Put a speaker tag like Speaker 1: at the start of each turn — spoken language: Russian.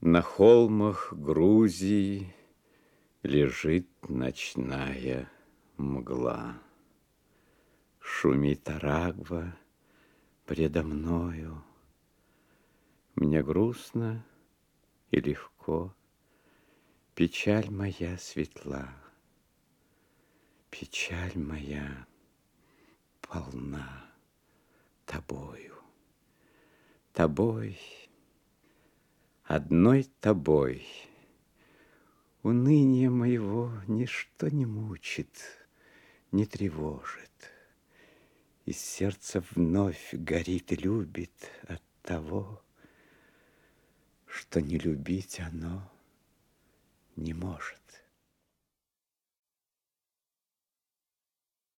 Speaker 1: На холмах Грузии лежит ночная мгла. Шумит Арагва предо мною. Мне грустно и легко, печаль моя светла, печаль моя полна тобою. Тобой, одной тобой, уныние моего ничто не мучит, не тревожит. И сердце вновь горит и любит от того, что не любить оно не может.